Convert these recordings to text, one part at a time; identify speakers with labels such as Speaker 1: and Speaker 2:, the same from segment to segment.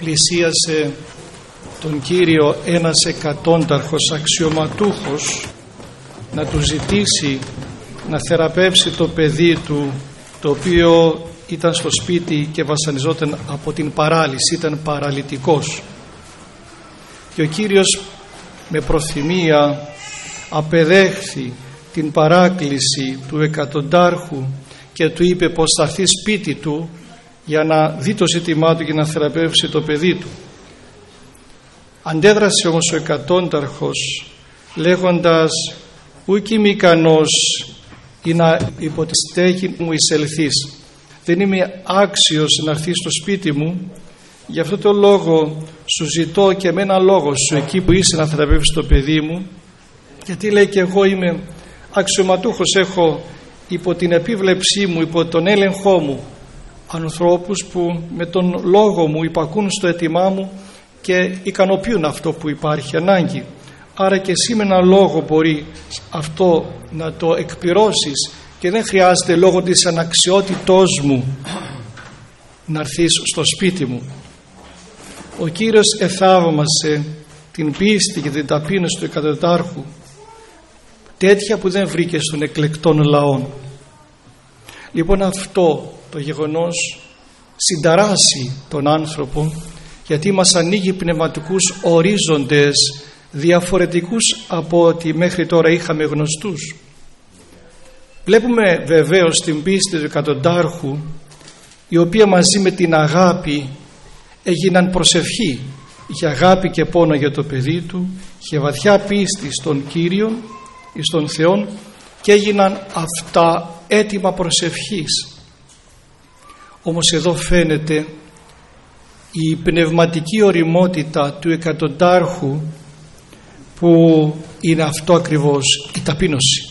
Speaker 1: πλησίασε τον Κύριο ένας εκατόνταρχος αξιωματούχος να του ζητήσει να θεραπεύσει το παιδί του, το οποίο ήταν στο σπίτι και βασανιζόταν από την παράλυση, ήταν παραλυτικός. Και ο Κύριος με προθυμία απεδέχθη την παράκληση του εκατοντάρχου και του είπε πως θα έρθει σπίτι του για να δει το ζήτημά του και να θεραπεύσει το παιδί του. Αντέδρασε όμως ο εκατόνταρχος λέγοντας «Ούκ είμαι ικανός ή να υπό τη στέγη μου εισελθείς, δεν είμαι άξιος να έρθεις στο σπίτι μου, γι' αυτό το λόγο σου ζητώ και με ένα λόγο σου εκεί που είσαι να θεραπεύσεις το παιδί μου, γιατί λέει και εγώ είμαι αξιωματούχος, έχω υπό την επίβλεψή μου, υπό τον έλεγχό μου ανθρώπους που με τον λόγο μου υπακούν στο αίτημά μου και ικανοποιούν αυτό που υπάρχει ανάγκη. Άρα και εσύ με ένα λόγο μπορεί αυτό να το εκπληρώσεις και δεν χρειάζεται λόγω της αναξιότητός μου να έρθεις στο σπίτι μου». Ο Κύριος εθαύμασε την πίστη και την ταπείνωση του εκατοντάρχου, τέτοια που δεν βρήκε στον εκλεκτών λαών. Λοιπόν, αυτό το γεγονός συνταράσει τον άνθρωπο, γιατί μας ανοίγει πνευματικούς ορίζοντες διαφορετικούς από ό,τι μέχρι τώρα είχαμε γνωστούς. Βλέπουμε βεβαίως την πίστη του εκατοντάρχου, η οποία μαζί με την αγάπη έγιναν προσευχή. Είχε αγάπη και πόνο για το παιδί του, είχε βαθιά πίστη στον Κύριον, στον Θεόν, και έγιναν αυτά έτοιμα προσευχής. Όμως εδώ φαίνεται η πνευματική ωριμότητα του εκατοντάρχου, που είναι αυτό ακριβώς, η ταπείνωση.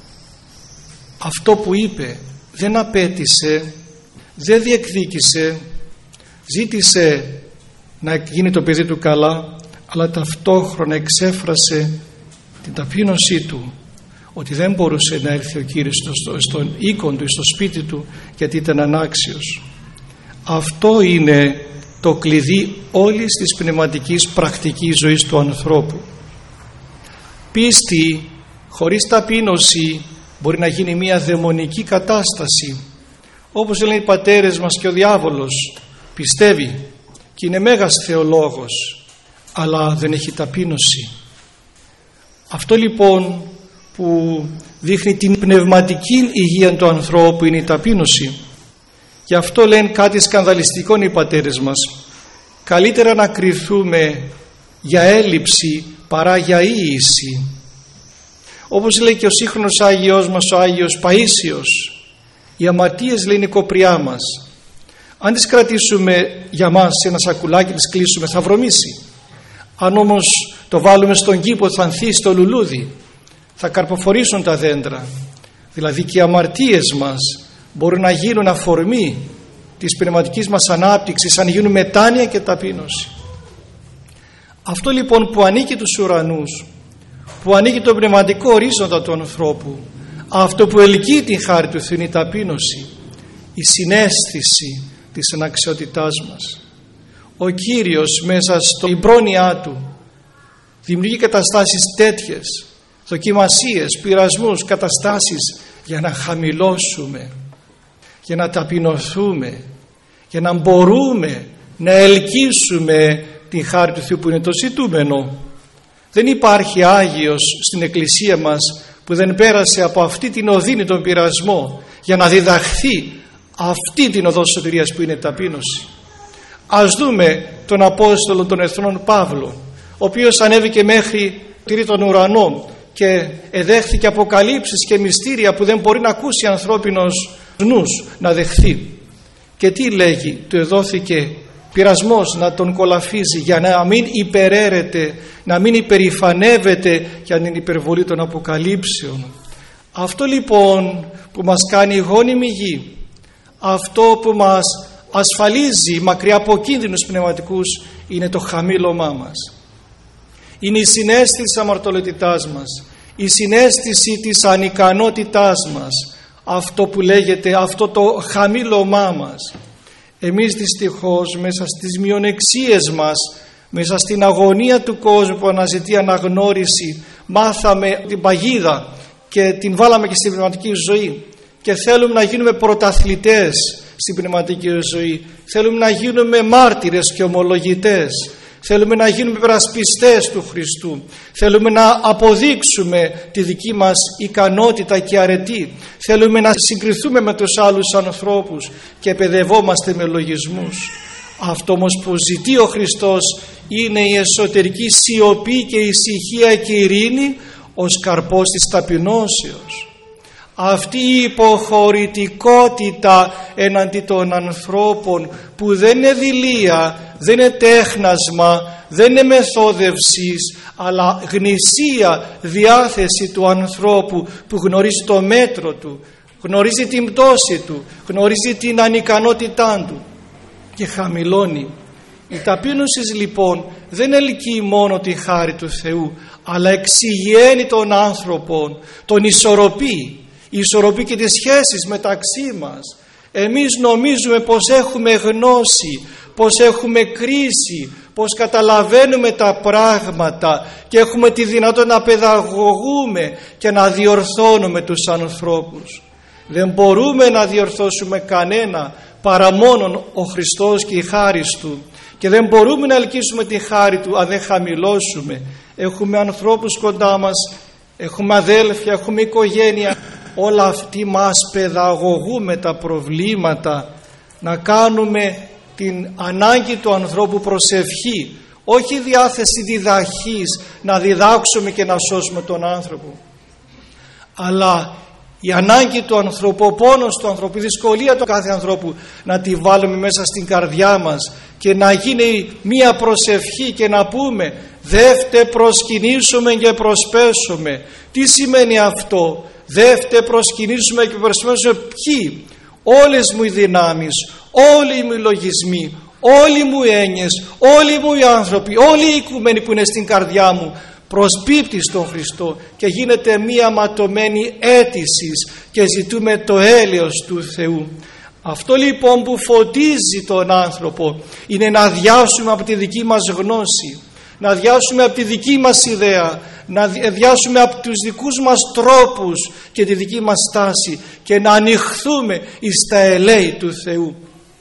Speaker 1: Αυτό που είπε δεν απέτησε, δεν διεκδίκησε, ζήτησε να γίνει το παιδί του καλά, αλλά ταυτόχρονα εξέφρασε την ταπείνωσή του, ότι δεν μπορούσε να έρθει ο Κύριος στον οίκον του, στο σπίτι του, γιατί ήταν ανάξιος. Αυτό είναι το κλειδί όλης της πνευματικής πρακτικής ζωής του ανθρώπου. Πίστη χωρίς ταπείνωση μπορεί να γίνει μια δαιμονική κατάσταση. Όπως λένε οι πατέρες μας, και ο διάβολος πιστεύει και είναι μέγας θεολόγος, αλλά δεν έχει ταπείνωση. Αυτό λοιπόν που δείχνει την πνευματική υγεία του ανθρώπου είναι η ταπείνωση. Γι' αυτό λένε κάτι σκανδαλιστικό οι πατέρες μας: καλύτερα να κριθούμε για έλλειψη παρά για ίηση. Όπως λέει και ο σύγχρονος Άγιος μας, ο Άγιος Παΐσιος, οι αμαρτίες, λέει, είναι η κοπριά μας. Αν τις κρατήσουμε για μας σε ένα σακουλάκι, τις κλείσουμε, θα βρωμίσει. Αν όμως το βάλουμε στον κήπο, θα ανθίσει το λουλούδι, θα καρποφορήσουν τα δέντρα. Δηλαδή και οι αμαρτίες μας μπορούν να γίνουν αφορμή της πνευματικής μας ανάπτυξης, αν γίνουν μετάνοια και ταπείνωση. Αυτό λοιπόν που ανήκει τους ουρανούς, που ανήκει τον πνευματικό ορίζοντα του ανθρώπου, αυτό που ελκύει την χάρη του Θεού είναι η ταπείνωση, η συναίσθηση της αναξιότητάς μας. Ο Κύριος μέσα στην πρόνοιά του δημιουργεί καταστάσεις τέτοιες, δοκιμασίες, πειρασμούς, καταστάσεις για να χαμηλώσουμε, για να ταπεινωθούμε, για να μπορούμε να ελκύσουμε την χάρη του Θεού που είναι το ζητούμενο. Δεν υπάρχει Άγιος στην Εκκλησία μας που δεν πέρασε από αυτή την οδύνη, τον πειρασμό, για να διδαχθεί αυτή την οδό σωτηρίας που είναι ταπείνωση. Ας δούμε τον Απόστολο των Εθνών Παύλο, ο οποίος ανέβηκε μέχρι τον ουρανό και εδέχθηκε αποκαλύψεις και μυστήρια που δεν μπορεί να ακούσει ανθρώπινος νους να δεχθεί. Και τι λέγει? Του εδόθηκε πειρασμός να τον κολαφίζει για να μην υπεραίρεται, να μην υπερηφανεύεται για την υπερβολή των αποκαλύψεων. Αυτό λοιπόν που μας κάνει γόνιμη γη, αυτό που μας ασφαλίζει μακριά από κίνδυνους πνευματικούς, είναι το χαμήλωμά μας. Είναι η συναίσθηση της αμαρτωλότητάς μας, η συναίσθηση της ανικανότητάς μας, αυτό που λέγεται, αυτό το χαμήλωμά μας. Εμείς δυστυχώς μέσα στις μειονεξίες μας, μέσα στην αγωνία του κόσμου που αναζητεί αναγνώριση, μάθαμε την παγίδα και την βάλαμε και στην πνευματική ζωή και θέλουμε να γίνουμε πρωταθλητές στην πνευματική ζωή. Θέλουμε να γίνουμε μάρτυρες και ομολογητές. Θέλουμε να γίνουμε υπερασπιστές του Χριστού. Θέλουμε να αποδείξουμε τη δική μας ικανότητα και αρετή. Θέλουμε να συγκριθούμε με τους άλλους ανθρώπους και παιδευόμαστε με λογισμούς. Αυτό όμως που ζητεί ο Χριστός είναι η εσωτερική σιωπή και η ησυχία και η ειρήνη ως καρπός της ταπεινώσεως. Αυτή η υποχωρητικότητα εναντί των ανθρώπων που δεν είναι δειλία, δεν είναι τέχνασμα, δεν είναι μεθόδευσης, αλλά γνησία διάθεση του ανθρώπου που γνωρίζει το μέτρο του, γνωρίζει την πτώση του, γνωρίζει την ανικανότητά του και χαμηλώνει. Η ταπείνωση λοιπόν δεν ελκύει μόνο τη χάρη του Θεού, αλλά εξηγιαίνει τον άνθρωπο, τον ισορροπεί. Ισορροπεί και τις σχέσεις μεταξύ μας. Εμείς νομίζουμε πως έχουμε γνώση, πως έχουμε κρίση, πως καταλαβαίνουμε τα πράγματα και έχουμε τη δυνατότητα να παιδαγωγούμε και να διορθώνουμε τους ανθρώπους. Δεν μπορούμε να διορθώσουμε κανένα παρά μόνον ο Χριστός και η χάρις Του, και δεν μπορούμε να ελκύσουμε τη χάρη Του αν δεν χαμηλώσουμε. Έχουμε ανθρώπους κοντά μας, έχουμε αδέλφια, έχουμε οικογένεια. Όλα αυτοί μας παιδαγωγούμε τα προβλήματα, να κάνουμε την ανάγκη του ανθρώπου προσευχή, όχι διάθεση διδαχής να διδάξουμε και να σώσουμε τον άνθρωπο, αλλά η ανάγκη του ανθρώπου, ο πόνος του ανθρώπου, η δυσκολία του κάθε ανθρώπου να τη βάλουμε μέσα στην καρδιά μας και να γίνει μία προσευχή και να πούμε δεύτε προσκυνήσουμε και προσπέσουμε. Τι σημαίνει αυτό? Δεύτε προσκυνήσουμε και προσπέσουμε ποιοι? Όλες μου οι δυνάμεις, όλοι μου οι λογισμοί, όλοι μου οι έννοιες, όλοι μου οι άνθρωποι, όλοι οι οικουμένοι που είναι στην καρδιά μου προσπίπτει στον Χριστό και γίνεται μία ματωμένη αίτηση και ζητούμε το έλεος του Θεού. Αυτό λοιπόν που φωτίζει τον άνθρωπο είναι να αδειάσουμε από τη δική μας γνώση, να αδειάσουμε από τη δική μας ιδέα, να αδειάσουμε από τους δικούς μας τρόπους και τη δική μας στάση και να ανοιχθούμε εις τα ελέη του Θεού.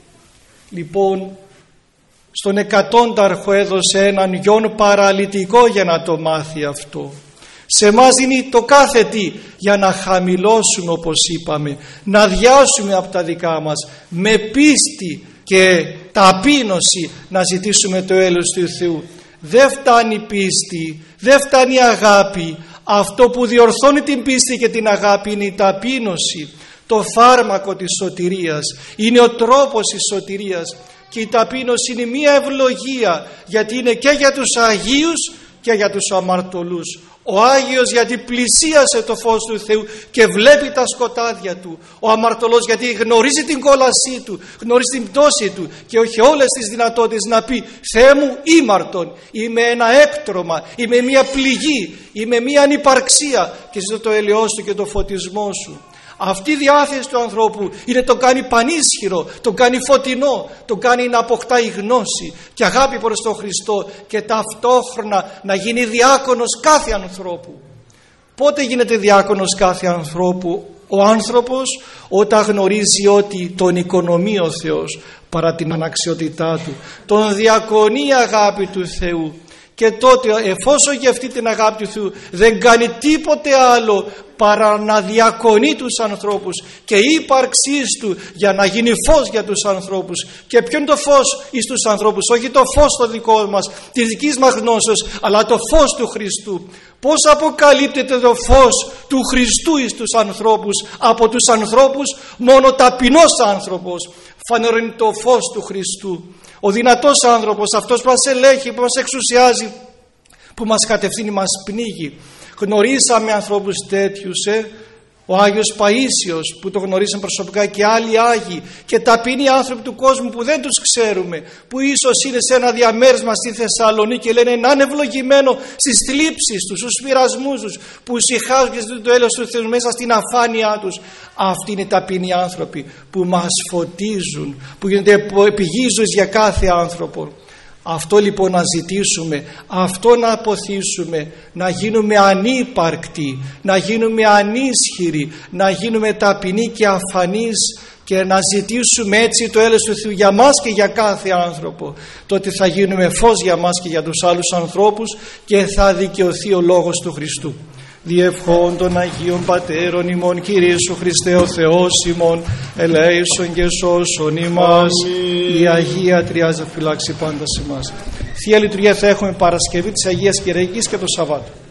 Speaker 1: Λοιπόν, στον εκατόνταρχο έδωσε έναν γιον παραλυτικό για να το μάθει αυτό. Σε εμάς είναι το κάθε τι για να χαμηλώσουμε, όπως είπαμε, να αδειάσουμε από τα δικά μας με πίστη και ταπείνωση να ζητήσουμε το έλεος του Θεού. Δεν φτάνει πίστη, δεν φτάνει αγάπη. Αυτό που διορθώνει την πίστη και την αγάπη είναι η ταπείνωση, το φάρμακο της σωτηρίας, είναι ο τρόπος της σωτηρίας. Και η ταπείνωση είναι μία ευλογία, γιατί είναι και για τους Αγίους και για τους αμαρτωλούς. Ο Άγιος γιατί πλησίασε το φως του Θεού και βλέπει τα σκοτάδια του. Ο αμαρτωλός γιατί γνωρίζει την κόλασή του, γνωρίζει την πτώση του και όχι όλες τις δυνατότητες να πει Θεέ μου ήμαρτον, είμαι ένα έκτρωμα, είμαι μία πληγή, είμαι μία ανυπαρξία και ζητώ το έλεος του και το φωτισμό σου. Αυτή η διάθεση του ανθρώπου είναι το κάνει πανίσχυρο, το κάνει φωτεινό, το κάνει να αποκτάει γνώση και αγάπη προς τον Χριστό και ταυτόχρονα να γίνει διάκονος κάθε ανθρώπου. Πότε γίνεται διάκονος κάθε ανθρώπου? Ο άνθρωπος όταν γνωρίζει ότι τον οικονομεί ο Θεός παρά την αναξιότητά του, τον διακονεί η αγάπη του Θεού. Και τότε εφόσον για αυτή την αγάπη του Θεού δεν κάνει τίποτε άλλο παρά να διακονεί τους ανθρώπους και η ύπαρξής του για να γίνει φως για τους ανθρώπους. Και ποιο είναι το φως εις τους ανθρώπους? Όχι το φως το δικό μας, τη δική μας γνώσεως, αλλά το φως του Χριστού. Πώς αποκαλύπτεται το φως του Χριστού εις τους ανθρώπους? Από τους ανθρώπους μόνο ταπεινός άνθρωπος φανερώνει το φως του Χριστού. Ο δυνατός άνθρωπος, αυτός που μας ελέγχει, που μας εξουσιάζει, που μας κατευθύνει, μας πνίγει. Γνωρίσαμε ανθρώπους τέτοιους Ο Άγιος Παΐσιος που το γνωρίσαν προσωπικά και άλλοι Άγιοι και ταπεινοί άνθρωποι του κόσμου που δεν τους ξέρουμε, που ίσως είναι σε ένα διαμέρισμα στη Θεσσαλονίκη και λένε να είναι ευλογημένο στις θλίψεις τους, στους πειρασμούς τους, που ησυχάζουν και ζητούν το έλεος του Θεού μέσα στην αφάνειά τους. Αυτοί είναι οι ταπεινοί άνθρωποι που μας φωτίζουν, που γίνονται πηγή ζωής για κάθε άνθρωπο. Αυτό λοιπόν να ζητήσουμε, αυτό να αποθήσουμε, να γίνουμε ανύπαρκτοι, να γίνουμε ανίσχυροι, να γίνουμε ταπεινοί και αφανείς και να ζητήσουμε έτσι το έλεος του Θεού για μας και για κάθε άνθρωπο. Τότε θα γίνουμε φως για μας και για τους άλλους ανθρώπους και θα δικαιωθεί ο λόγος του Χριστού. Διευχών των Αγίων Πατέρων ημών, Κύριε Ιησού Χριστέ ο Θεός ημών, ελέησον και σώσον ημάς. Η Αγία Τριάδα φυλάξει πάντα σε εμάς. Θεία Λειτουργία θα έχουμε Παρασκευή της Αγίας Κυριακής και το Σαββάτο.